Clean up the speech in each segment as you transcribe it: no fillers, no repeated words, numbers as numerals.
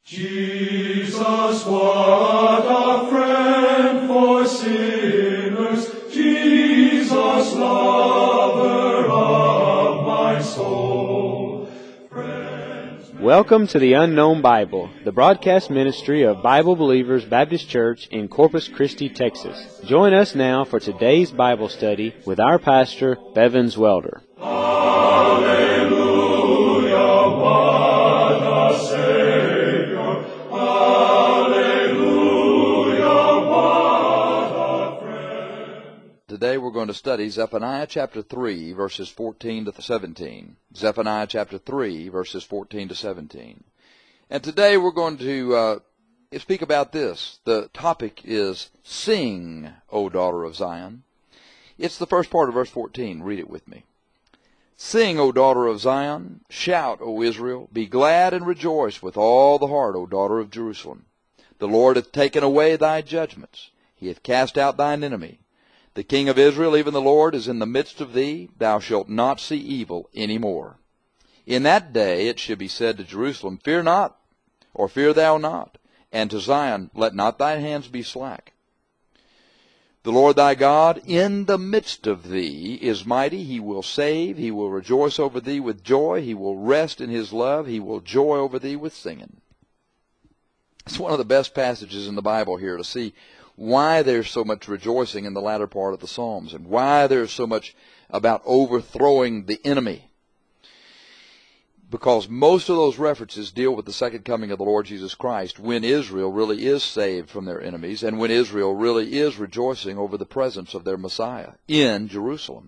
Jesus, what a friend for sinners, Jesus, lover of my soul. Welcome to the Unknown Bible, the broadcast ministry of Bible Believers Baptist Church in Corpus Christi, Texas. Join us now for today's Bible study with our pastor, Bevins Welder. Hallelujah, what a Savior. Hallelujah, what a friend. Today we're going to study Zephaniah chapter 3, verses 14 to 17. Zephaniah chapter 3, verses 14 to 17. And today we're going to speak about this. The topic is Sing, O daughter of Zion. It's the first part of verse 14. Read it with me. Sing, O daughter of Zion. Shout, O Israel. Be glad and rejoice with all the heart, O daughter of Jerusalem. The Lord hath taken away thy judgments. He hath cast out thine enemy. The King of Israel, even the Lord, is in the midst of thee. Thou shalt not see evil any more. In that day it shall be said to Jerusalem, Fear not, or fear thou not. And to Zion, let not thine hands be slack. The Lord thy God in the midst of thee is mighty. He will save. He will rejoice over thee with joy. He will rest in his love. He will joy over thee with singing. It's one of the best passages in the Bible here to see why there's so much rejoicing in the latter part of the Psalms and why there's so much about overthrowing the enemy. Because most of those references deal with the second coming of the Lord Jesus Christ, when Israel really is saved from their enemies and when Israel really is rejoicing over the presence of their Messiah in Jerusalem.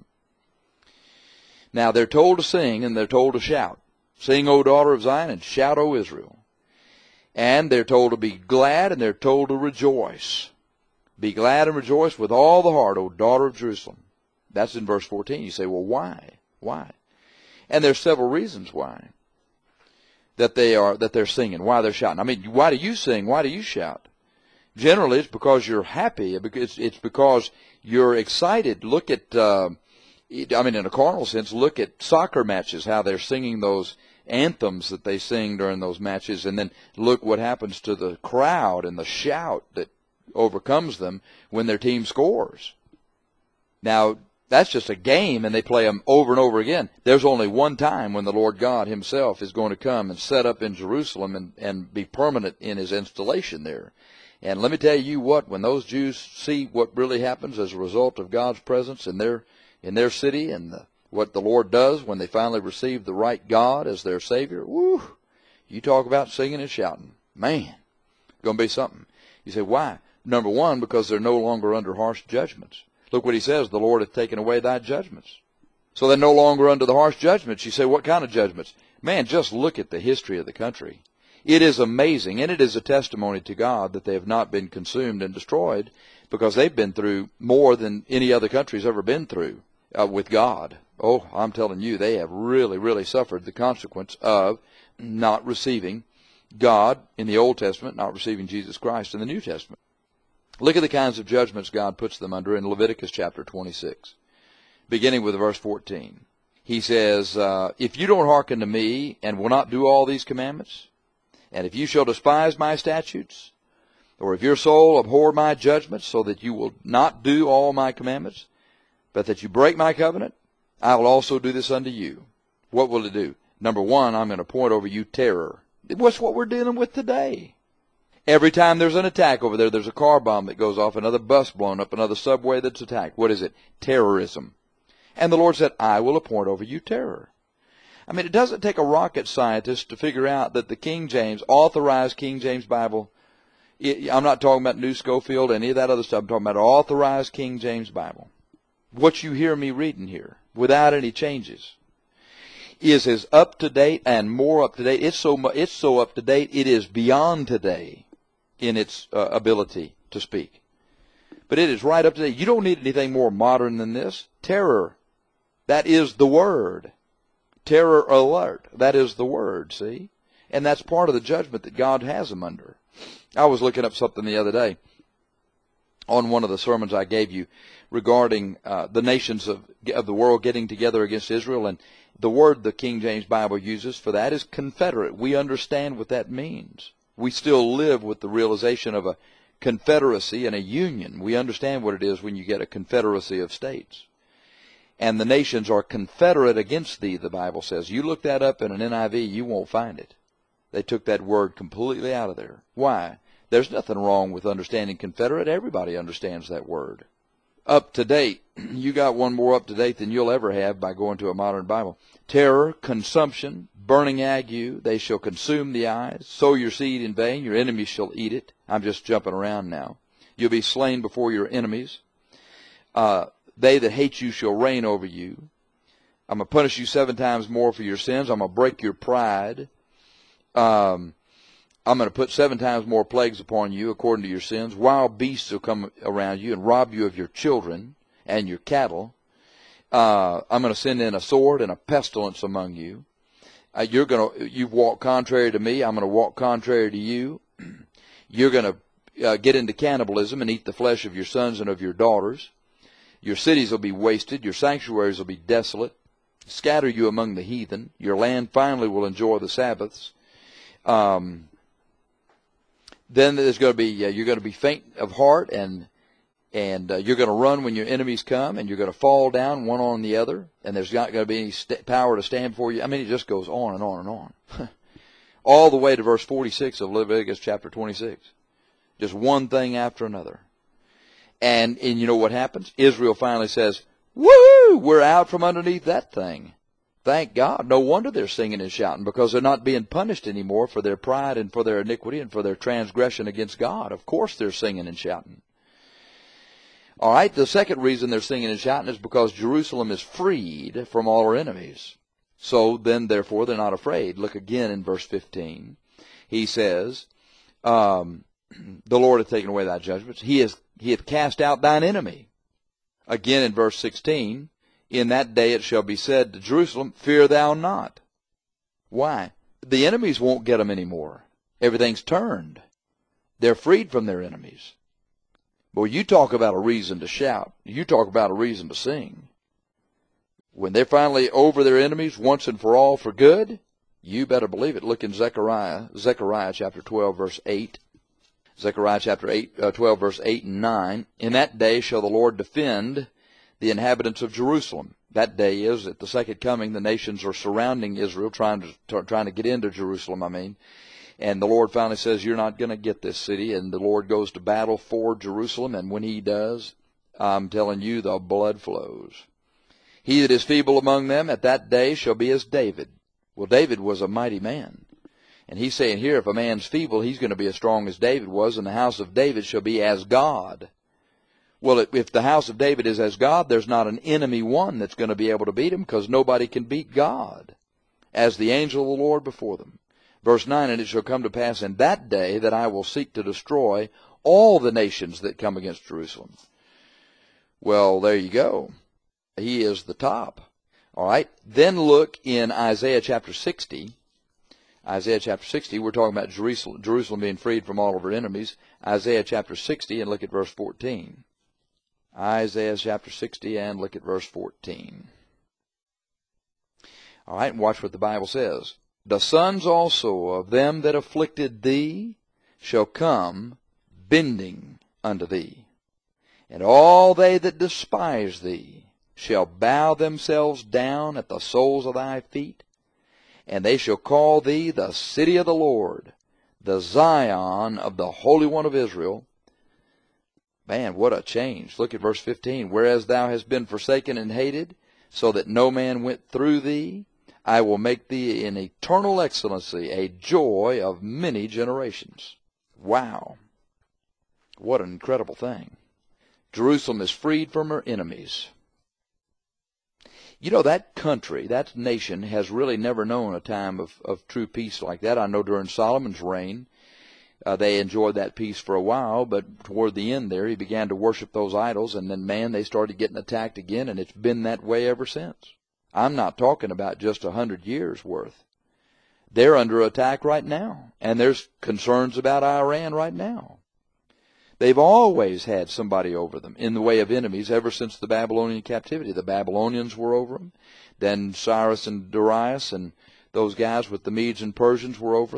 Now they're told to sing and they're told to shout. Sing, O daughter of Zion, and shout, O Israel. And they're told to be glad and they're told to rejoice. Be glad and rejoice with all the heart, O daughter of Jerusalem. That's in verse 14. You say, well, why? Why? And there's several reasons why that they're singing, why they're shouting. I mean, why do you sing? Why do you shout? Generally, it's because you're happy. It's because you're excited. Look at, in a carnal sense, look at soccer matches, how they're singing those anthems that they sing during those matches, and then look what happens to the crowd and the shout that overcomes them when their team scores. Now, that's just a game, and they play them over and over again. There's only one time when the Lord God himself is going to come and set up in Jerusalem and be permanent in his installation there. And let me tell you what, when those Jews see what really happens as a result of God's presence in their city and what the Lord does when they finally receive the right God as their Savior, woo, you talk about singing and shouting. Man, it's going to be something. You say, why? Number one, because they're no longer under harsh judgments. Look what he says, the Lord hath taken away thy judgments. So they're no longer under the harsh judgments. You say, what kind of judgments? Man, just look at the history of the country. It is amazing, and it is a testimony to God that they have not been consumed and destroyed, because they've been through more than any other country's ever been through with God. Oh, I'm telling you, they have really, really suffered the consequence of not receiving God in the Old Testament, not receiving Jesus Christ in the New Testament. Look at the kinds of judgments God puts them under in Leviticus chapter 26, beginning with verse 14. He says, if you don't hearken to me and will not do all these commandments, and if you shall despise my statutes, or if your soul abhor my judgments, so that you will not do all my commandments, but that you break my covenant, I will also do this unto you. What will it do? Number one, I'm going to point over you terror. What's what we're dealing with today? Every time there's an attack over there, there's a car bomb that goes off, another bus blown up, another subway that's attacked. What is it? Terrorism. And the Lord said, I will appoint over you terror. I mean, it doesn't take a rocket scientist to figure out that the King James, authorized King James Bible, I'm not talking about New Schofield, any of that other stuff. I'm talking about authorized King James Bible. What you hear me reading here, without any changes, is as up to date and more up to date. It's so up to date, it is beyond today in its ability to speak. But it is right up to date. You don't need anything more modern than this. Terror, that is the word. Terror alert, that is the word, see? And that's part of the judgment that God has them under. I was looking up something the other day on one of the sermons I gave you regarding the nations of the world getting together against Israel, and the word the King James Bible uses for that is confederate. We understand what that means. We still live with the realization of a confederacy and a union. We understand what it is when you get a confederacy of states. And the nations are confederate against thee, the Bible says. You look that up in an NIV, you won't find it. They took that word completely out of there. Why? There's nothing wrong with understanding confederate. Everybody understands that word. Up to date. You got one more up to date than you'll ever have by going to a modern Bible. Terror, consumption, burning ague, they shall consume the eyes. Sow your seed in vain, your enemies shall eat it. I'm just jumping around now. You'll be slain before your enemies. They that hate you shall reign over you. I'm going to punish you 7 times more for your sins. I'm going to break your pride. I'm going to put 7 times more plagues upon you according to your sins. Wild beasts will come around you and rob you of your children and your cattle. I'm going to send in a sword and a pestilence among you. You've walked contrary to me. I'm going to walk contrary to you. You're going to get into cannibalism and eat the flesh of your sons and of your daughters. Your cities will be wasted. Your sanctuaries will be desolate. Scatter you among the heathen. Your land finally will enjoy the Sabbaths. Then there's going to be you're going to be faint of heart, and you're going to run when your enemies come, and you're going to fall down one on the other, and there's not going to be any power to stand before you. I mean, it just goes on and on and on. All the way to verse 46 of Leviticus chapter 26. Just one thing after another. And you know what happens? Israel finally says, woo, we're out from underneath that thing. Thank God. No wonder they're singing and shouting, because they're not being punished anymore for their pride and for their iniquity and for their transgression against God. Of course they're singing and shouting. All right, the second reason they're singing and shouting is because Jerusalem is freed from all her enemies. So then, therefore, they're not afraid. Look again in verse 15. He says, the Lord hath taken away thy judgments. He hath cast out thine enemy. Again in verse 16, in that day it shall be said to Jerusalem, fear thou not. Why? The enemies won't get them anymore. Everything's turned. They're freed from their enemies. Boy, you talk about a reason to shout. You talk about a reason to sing. When they're finally over their enemies once and for all for good, you better believe it. Look in Zechariah chapter 12, verse 8. Zechariah chapter 12, verse 8 and 9. In that day shall the Lord defend the inhabitants of Jerusalem. That day is at the second coming. The nations are surrounding Israel, trying to get into Jerusalem, And the Lord finally says, you're not going to get this city. And the Lord goes to battle for Jerusalem. And when he does, I'm telling you, the blood flows. He that is feeble among them at that day shall be as David. Well, David was a mighty man. And he's saying here, if a man's feeble, he's going to be as strong as David was, and the house of David shall be as God. Well, if the house of David is as God, there's not an enemy one that's going to be able to beat him, because nobody can beat God, as the angel of the Lord before them. Verse 9, and it shall come to pass in that day that I will seek to destroy all the nations that come against Jerusalem. Well, there you go. He is the top. All right. Then look in Isaiah chapter 60. Isaiah chapter 60, we're talking about Jerusalem being freed from all of her enemies. Isaiah chapter 60, and look at verse 14. Isaiah chapter 60, and look at verse 14. All right, and watch what the Bible says. The sons also of them that afflicted thee shall come bending unto thee, and all they that despise thee shall bow themselves down at the soles of thy feet, and they shall call thee the city of the Lord, the Zion of the Holy One of Israel. Man, what a change. Look at verse 15. Whereas thou hast been forsaken and hated, so that no man went through thee, I will make thee in eternal excellency a joy of many generations. Wow. What an incredible thing. Jerusalem is freed from her enemies. You know, that country, that nation, has really never known a time of true peace like that. I know during Solomon's reign, they enjoyed that peace for a while, but toward the end there, he began to worship those idols, and then, man, they started getting attacked again, and it's been that way ever since. I'm not talking about just 100 years worth. They're under attack right now, and there's concerns about Iran right now. They've always had somebody over them in the way of enemies ever since the Babylonian captivity. The Babylonians were over them. Then Cyrus and Darius and those guys with the Medes and Persians were over them.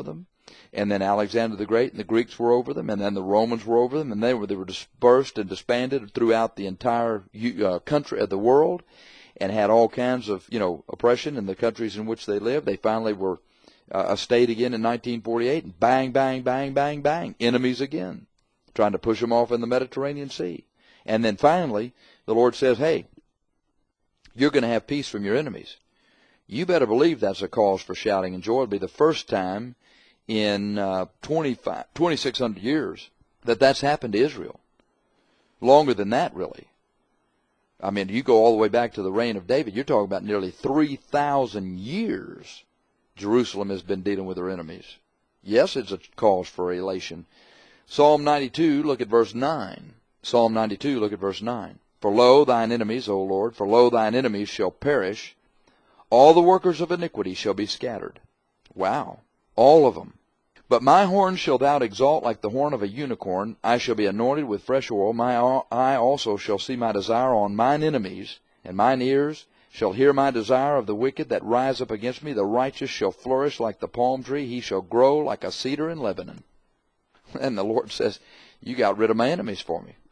and then Alexander the Great and the Greeks were over them, and then the Romans were over them, and they were dispersed and disbanded throughout the entire country of the world, and had all kinds of oppression in the countries in which they lived. They finally were a state again in 1948, and bang, bang, bang, bang, bang, enemies again, trying to push them off in the Mediterranean Sea. And then finally, the Lord says, hey, you're going to have peace from your enemies. You better believe that's a cause for shouting and joy. It'll be the first time in 2,600 years that's happened to Israel. Longer than that, really. I mean, you go all the way back to the reign of David, you're talking about nearly 3,000 years Jerusalem has been dealing with her enemies. Yes, it's a cause for elation. Psalm 92, look at verse 9. Psalm 92, look at verse 9. For lo, thine enemies, O Lord, for lo, thine enemies shall perish. All the workers of iniquity shall be scattered. Wow, all of them. But my horn shalt thou exalt like the horn of a unicorn. I shall be anointed with fresh oil. My eye also shall see my desire on mine enemies, and mine ears shall hear my desire of the wicked that rise up against me. The righteous shall flourish like the palm tree. He shall grow like a cedar in Lebanon. And the Lord says, you got rid of my enemies for me.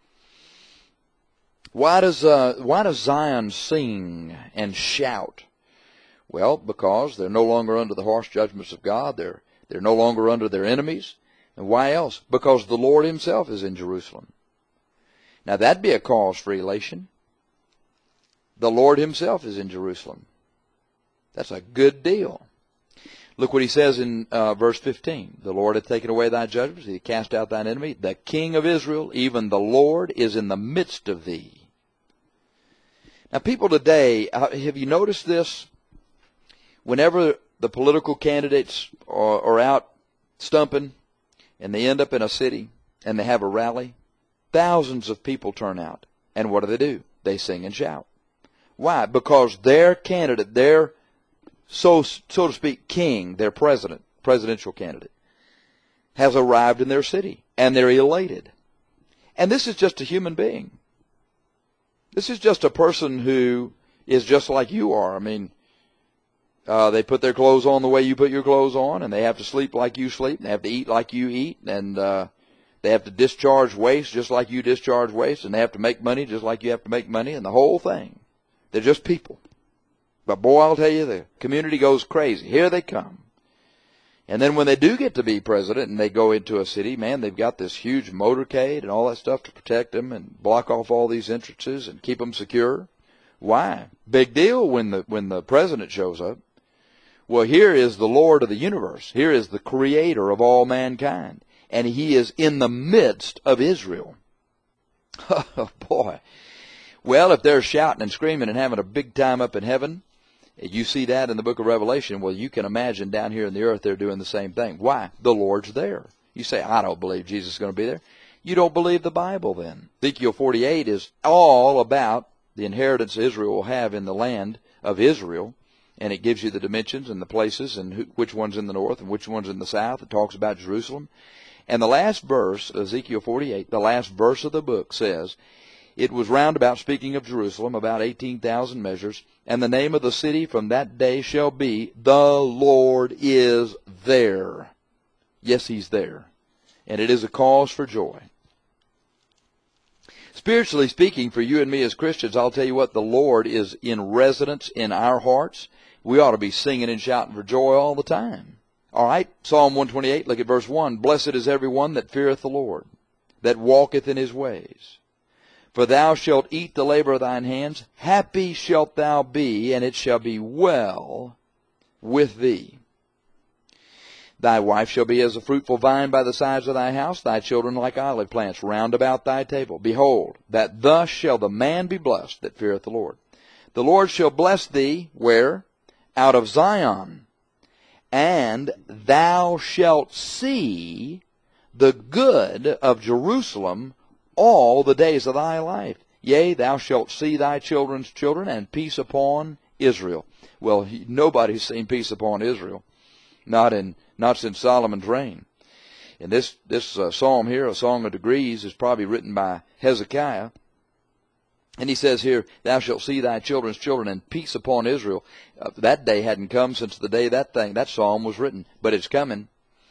Why does Zion sing and shout? Well, because they're no longer under the harsh judgments of God. They're no longer under their enemies. And why else? Because the Lord himself is in Jerusalem. Now that'd be a cause for elation. The Lord himself is in Jerusalem. That's a good deal. Look what he says in verse 15. The Lord hath taken away thy judgments. He hath cast out thine enemy. The King of Israel, even the Lord, is in the midst of thee. Now people today, have you noticed this? Whenever the political candidates are out stumping and they end up in a city and they have a rally, thousands of people turn out. And what do? They sing and shout. Why? Because their candidate, their, so to speak, king, their presidential candidate, has arrived in their city, and they're elated. And this is just a human being. This is just a person who is just like you are. I mean, they put their clothes on the way you put your clothes on, and they have to sleep like you sleep, and they have to eat like you eat, and they have to discharge waste just like you discharge waste, and they have to make money just like you have to make money, and the whole thing. They're just people. But boy, I'll tell you, the community goes crazy. Here they come. And then when they do get to be president and they go into a city, man, they've got this huge motorcade and all that stuff to protect them and block off all these entrances and keep them secure. Why? Big deal when the president shows up. Well, here is the Lord of the universe. Here is the creator of all mankind. And he is in the midst of Israel. Oh, boy. Well, if they're shouting and screaming and having a big time up in heaven, you see that in the book of Revelation. Well, you can imagine down here in the earth they're doing the same thing. Why? The Lord's there. You say, I don't believe Jesus is going to be there. You don't believe the Bible then. Ezekiel 48 is all about the inheritance Israel will have in the land of Israel. And it gives you the dimensions and the places and which one's in the north and which one's in the south. It talks about Jerusalem. And the last verse, Ezekiel 48, the last verse of the book says, it was round about, speaking of Jerusalem, about 18,000 measures, and the name of the city from that day shall be, the Lord is there. Yes, he's there. And it is a cause for joy. Spiritually speaking, for you and me as Christians, I'll tell you what, the Lord is in residence in our hearts. We ought to be singing and shouting for joy all the time. All right, Psalm 128, look at verse 1. Blessed is every one that feareth the Lord, that walketh in his ways. For thou shalt eat the labor of thine hands. Happy shalt thou be, and it shall be well with thee. Thy wife shall be as a fruitful vine by the sides of thy house, thy children like olive plants round about thy table. Behold, that thus shall the man be blessed that feareth the Lord. The Lord shall bless thee, where? Out of Zion. And thou shalt see the good of Jerusalem all the days of thy life. Yea, thou shalt see thy children's children, and peace upon Israel. Well, nobody's seen peace upon Israel. Not since Solomon's reign. And this psalm here, A Song of Degrees, is probably written by Hezekiah. And he says here, thou shalt see thy children's children, and peace upon Israel. That day hadn't come since the day that psalm was written, but it's coming.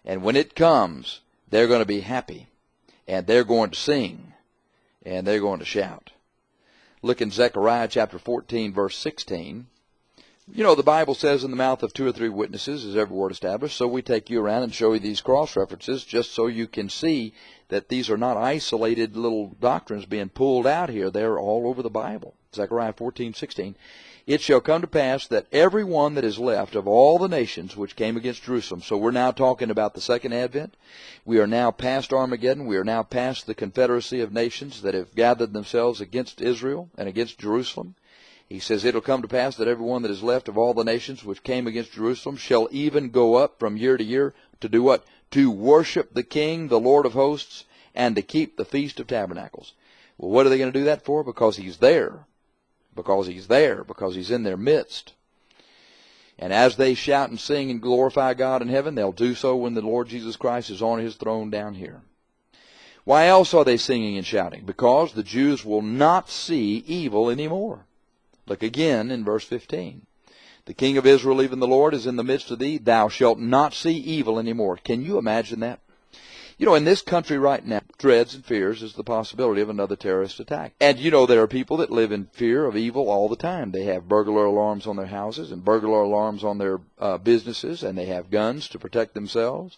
And when it comes, they're going to be happy, and they're going to sing, and they're going to shout. Look in Zechariah chapter 14, verse 16. You know, the Bible says in the mouth of 2 or 3 witnesses is every word established, so we take you around and show you these cross-references just so you can see that these are not isolated little doctrines being pulled out here. They're all over the Bible. Zechariah 14:16. It shall come to pass that every one that is left of all the nations which came against Jerusalem. So we're now talking about the second advent. We are now past Armageddon. We are now past the confederacy of nations that have gathered themselves against Israel and against Jerusalem. He says, it'll come to pass that every one that is left of all the nations which came against Jerusalem shall even go up from year to year to do what? To worship the King, the Lord of hosts, and to keep the Feast of Tabernacles. Well, what are they going to do that for? Because He's there. Because He's there. Because He's in their midst. And as they shout and sing and glorify God in heaven, they'll do so when the Lord Jesus Christ is on His throne down here. Why else are they singing and shouting? Because the Jews will not see evil anymore. Look again in verse 15. The King of Israel, even the Lord, is in the midst of thee. Thou shalt not see evil anymore. Can you imagine that? You know, in this country right now, dreads and fears is the possibility of another terrorist attack. And you know, there are people that live in fear of evil all the time. They have burglar alarms on their houses and burglar alarms on their businesses, and they have guns to protect themselves.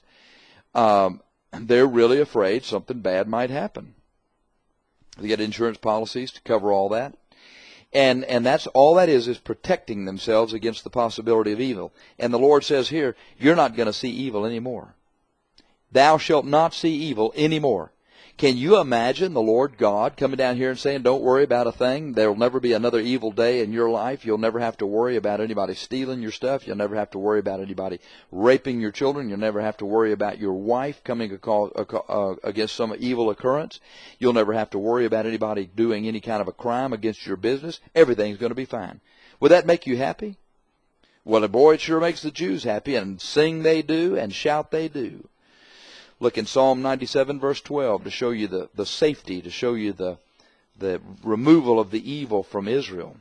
They're really afraid something bad might happen. They get insurance policies to cover all that. And that's all that is protecting themselves against the possibility of evil. And the Lord says here, you're not going to see evil anymore. Thou shalt not see evil anymore. Can you imagine the Lord God coming down here and saying, don't worry about a thing. There will never be another evil day in your life. You'll never have to worry about anybody stealing your stuff. You'll never have to worry about anybody raping your children. You'll never have to worry about your wife coming against some evil occurrence. You'll never have to worry about anybody doing any kind of a crime against your business. Everything's going to be fine. Would that make you happy? Well, boy, it sure makes the Jews happy, and sing they do, and shout they do. Look in Psalm 97, verse 12, to show you the safety, to show you the removal of the evil from Israel.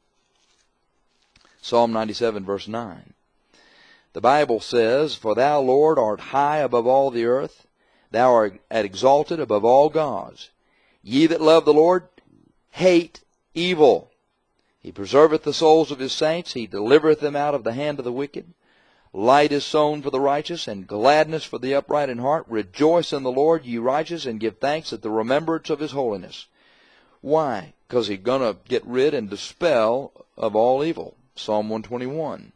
Psalm 97, verse 9. The Bible says, for thou, Lord, art high above all the earth. Thou art exalted above all gods. Ye that love the Lord hate evil. He preserveth the souls of His saints. He delivereth them out of the hand of the wicked. Light is sown for the righteous, and gladness for the upright in heart. Rejoice in the Lord, ye righteous, and give thanks at the remembrance of His holiness. Why? Because He's going to get rid and dispel of all evil. Psalm 121.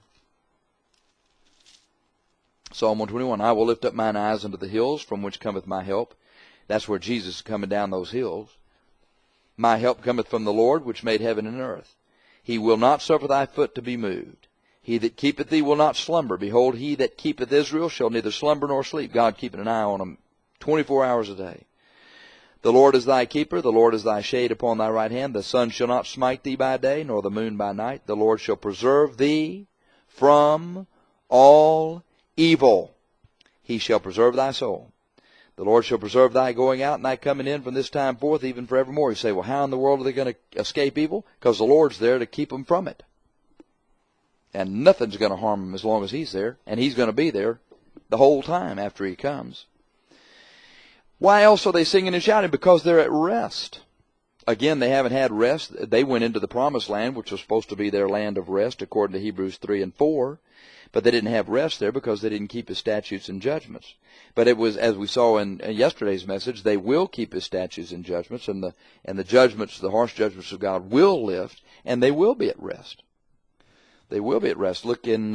Psalm 121, I will lift up mine eyes unto the hills, from which cometh my help. That's where Jesus is coming down those hills. My help cometh from the Lord, which made heaven and earth. He will not suffer thy foot to be moved. He that keepeth thee will not slumber. Behold, he that keepeth Israel shall neither slumber nor sleep. God keeping an eye on them 24 hours a day. The Lord is thy keeper. The Lord is thy shade upon thy right hand. The sun shall not smite thee by day, nor the moon by night. The Lord shall preserve thee from all evil. He shall preserve thy soul. The Lord shall preserve thy going out and thy coming in from this time forth, even forevermore. You say, well, how in the world are they going to escape evil? Because the Lord's there to keep them from it. And nothing's going to harm him as long as He's there. And He's going to be there the whole time after He comes. Why else are they singing and shouting? Because they're at rest. Again, they haven't had rest. They went into the promised land, which was supposed to be their land of rest, according to Hebrews 3 and 4. But they didn't have rest there because they didn't keep His statutes and judgments. But it was, as we saw in yesterday's message, they will keep His statutes and judgments. And the judgments, the harsh judgments of God will lift, and they will be at rest. They will be at rest. Look in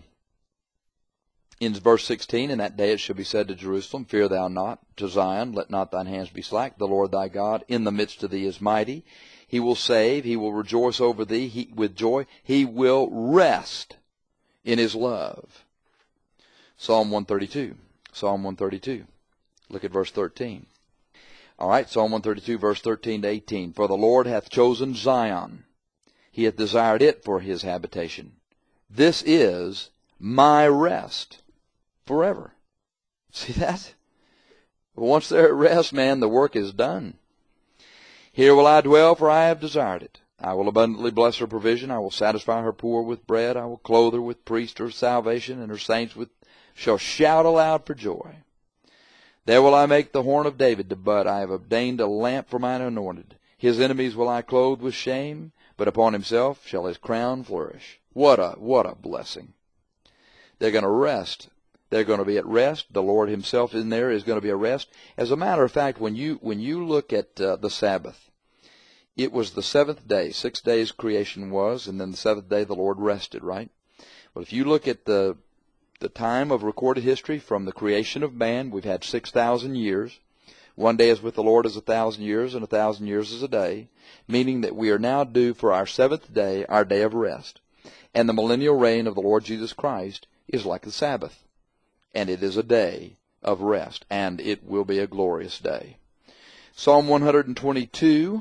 verse 16, in that day it shall be said to Jerusalem, fear thou not, to Zion, let not thine hands be slack. The Lord thy God in the midst of thee is mighty. He will save. He will rejoice over thee with joy. He will rest in His love. Psalm 132. Psalm 132. Look at verse 13. All right, Psalm 132, verse 13 to 18. For the Lord hath chosen Zion. He hath desired it for His habitation. This is my rest forever. See that? Once they're at rest, man, the work is done. Here will I dwell, for I have desired it. I will abundantly bless her provision. I will satisfy her poor with bread. I will clothe her with priests of salvation, and her saints with shall shout aloud for joy. There will I make the horn of David to bud. I have ordained a lamp for mine anointed. His enemies will I clothe with shame, but upon himself shall his crown flourish. What a blessing. They're going to rest. They're going to be at rest. The Lord himself in there is going to be at rest. As a matter of fact, when you look at the Sabbath, it was the seventh day. 6 days creation was, and then the seventh day the Lord rested, right? Well, if you look at the time of recorded history from the creation of man, we've had 6,000 years. 1 day is with the Lord as 1,000 years, and 1,000 years is a day, meaning that we are now due for our seventh day, our day of rest. And the millennial reign of the Lord Jesus Christ is like the Sabbath, and it is a day of rest, and it will be a glorious day. Psalm 122,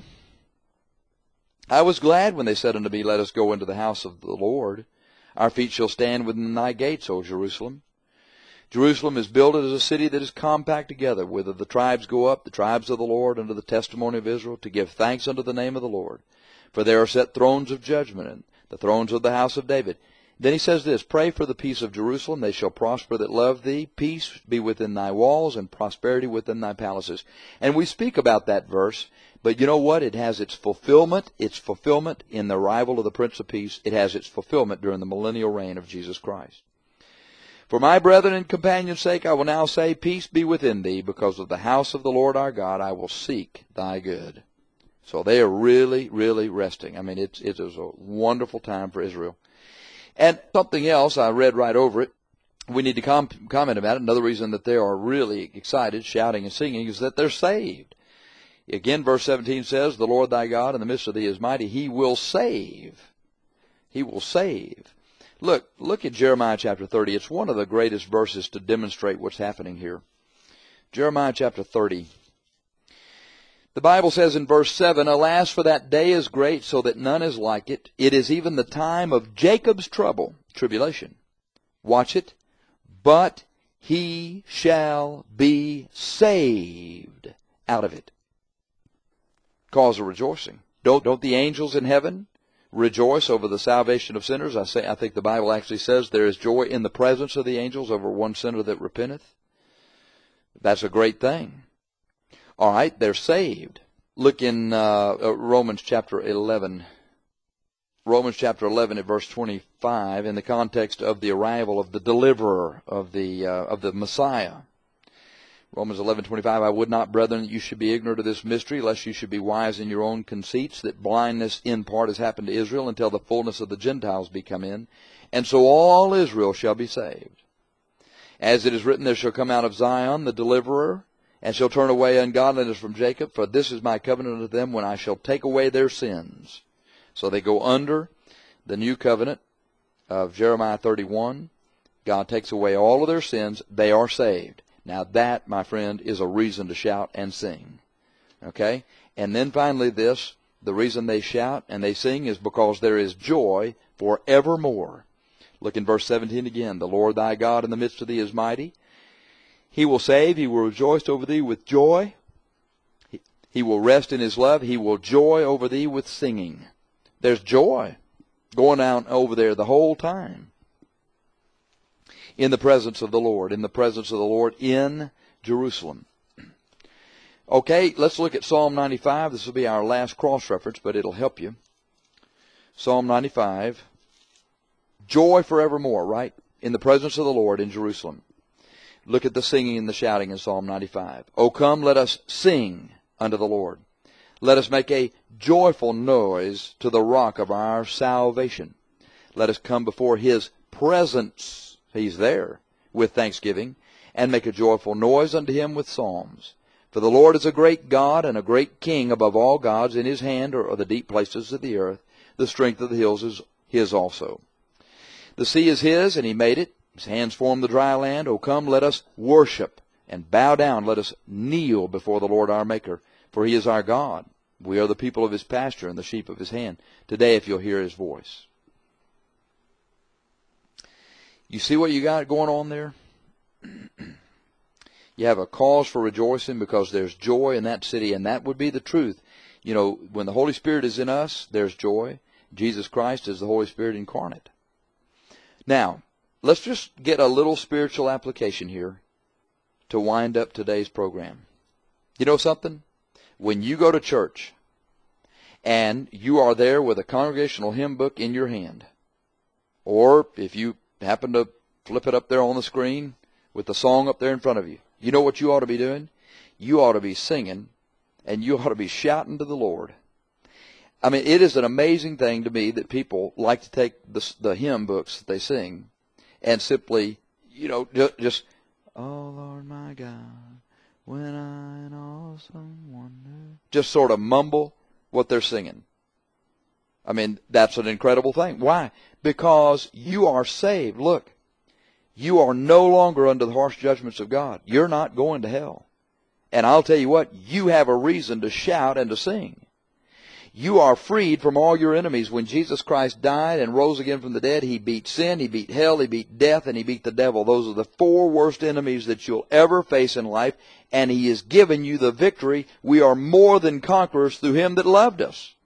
I was glad when they said unto me, let us go into the house of the Lord. Our feet shall stand within thy gates, O Jerusalem. Jerusalem is built as a city that is compact together, whither the tribes go up, the tribes of the Lord, unto the testimony of Israel, to give thanks unto the name of the Lord. For there are set thrones of judgment, and the thrones of the house of David. Then he says this, pray for the peace of Jerusalem. They shall prosper that love thee. Peace be within thy walls, and prosperity within thy palaces. And we speak about that verse, but you know what? It has its fulfillment in the arrival of the Prince of Peace. It has its fulfillment during the millennial reign of Jesus Christ. For my brethren and companions' sake, I will now say, peace be within thee, because of the house of the Lord our God, I will seek thy good. So they are really, really resting. I mean, it is a wonderful time for Israel. And something else, I read right over it, we need to comment about it. Another reason that they are really excited, shouting and singing, is that they're saved. Again, verse 17 says, the Lord thy God in the midst of thee is mighty. He will save. He will save. Look at Jeremiah chapter 30. It's one of the greatest verses to demonstrate what's happening here. Jeremiah chapter 30. The Bible says in verse 7, alas, for that day is great, so that none is like it. It is even the time of Jacob's trouble, tribulation. Watch it. But he shall be saved out of it. Cause of rejoicing. Don't the angels in heaven rejoice over the salvation of sinners? I think the Bible actually says there is joy in the presence of the angels over one sinner that repenteth. That's a great thing. All right, they're saved. Look in Romans chapter 11. Romans chapter 11 at verse 25 in the context of the arrival of the deliverer, of the Messiah. Romans 11:25, I would not, brethren, that you should be ignorant of this mystery, lest you should be wise in your own conceits, that blindness in part has happened to Israel until the fullness of the Gentiles be come in. And so all Israel shall be saved. As it is written, there shall come out of Zion the deliverer, and shall turn away ungodliness from Jacob, for this is my covenant unto them, when I shall take away their sins. So they go under the new covenant of Jeremiah 31. God takes away all of their sins. They are saved. Now that, my friend, is a reason to shout and sing. Okay? And then finally this, the reason they shout and they sing is because there is joy forevermore. Look in verse 17 again. The Lord thy God in the midst of thee is mighty. He will save. He will rejoice over thee with joy. He will rest in his love. He will joy over thee with singing. There's joy going on over there the whole time. In the presence of the Lord, in the presence of the Lord in Jerusalem. Okay, let's look at Psalm 95. This will be our last cross-reference, but it'll help you. Psalm 95. Joy forevermore, right? In the presence of the Lord in Jerusalem. Look at the singing and the shouting in Psalm 95. O come, let us sing unto the Lord. Let us make a joyful noise to the rock of our salvation. Let us come before his presence. He's there with thanksgiving, and make a joyful noise unto him with psalms. For the Lord is a great God and a great King above all gods. In his hand are the deep places of the earth. The strength of the hills is his also. The sea is his, and he made it. His hands formed the dry land. O come, let us worship and bow down. Let us kneel before the Lord our Maker. For he is our God. We are the people of his pasture and the sheep of his hand. Today, if you'll hear his voice. You see what you got going on there? You have a cause for rejoicing because there's joy in that city, and that would be the truth. You know, when the Holy Spirit is in us, there's joy. Jesus Christ is the Holy Spirit incarnate. Now, let's just get a little spiritual application here to wind up today's program. You know something? When you go to church and you are there with a congregational hymn book in your hand, or if you happen to flip it up there on the screen with the song up there in front of you, you know what you ought to be doing? You ought to be singing, and you ought to be shouting to the Lord. I mean, it is an amazing thing to me that people like to take the hymn books that they sing and simply, just, oh, Lord my God, when I in awesome wonder, just sort of mumble what they're singing. I mean, that's an incredible thing. Why? Because you are saved. Look, you are no longer under the harsh judgments of God. You're not going to hell. And I'll tell you what, you have a reason to shout and to sing. You are freed from all your enemies. When Jesus Christ died and rose again from the dead, He beat sin, He beat hell, He beat death, and He beat the devil. Those are the 4 worst enemies that you'll ever face in life, and He has given you the victory. We are more than conquerors through Him that loved us.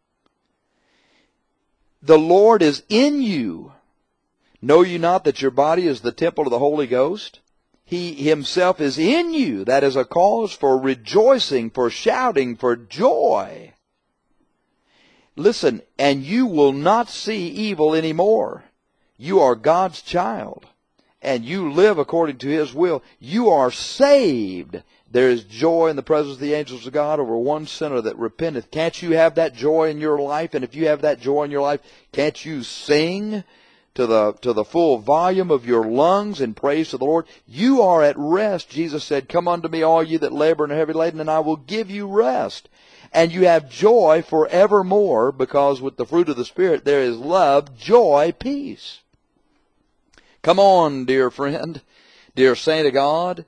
The Lord is in you. Know you not that your body is the temple of the Holy Ghost? He Himself is in you. That is a cause for rejoicing, for shouting, for joy. Listen, and you will not see evil anymore. You are God's child, and you live according to His will. You are saved. There is joy in the presence of the angels of God over one sinner that repenteth. Can't you have that joy in your life? And if you have that joy in your life, can't you sing to the full volume of your lungs in praise to the Lord? You are at rest. Jesus said, come unto me, all ye that labor and are heavy laden, and I will give you rest. And you have joy forevermore, because with the fruit of the Spirit there is love, joy, peace. Come on, dear friend, dear saint of God,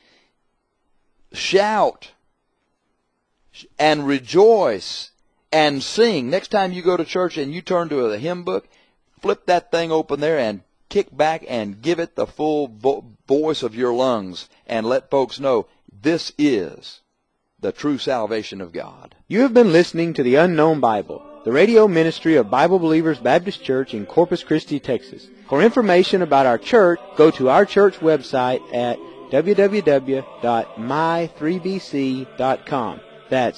shout and rejoice and sing. Next time you go to church and you turn to a hymn book, flip that thing open there and kick back and give it the full voice of your lungs and let folks know this is the true salvation of God. You have been listening to the Unknown Bible, the radio ministry of Bible Believers Baptist Church in Corpus Christi, Texas. For information about our church, go to our church website at www.my3bc.com. That's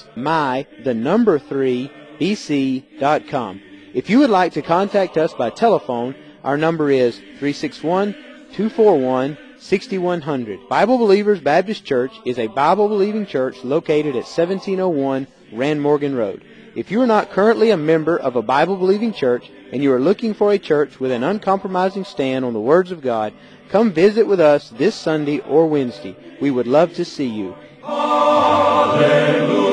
my3bc.com. If you would like to contact us by telephone, our number is 361-241-6100. Bible Believers Baptist Church is a Bible-believing church located at 1701 Rand Morgan Road. If you are not currently a member of a Bible-believing church and you are looking for a church with an uncompromising stand on the words of God, come visit with us this Sunday or Wednesday. We would love to see you. Hallelujah.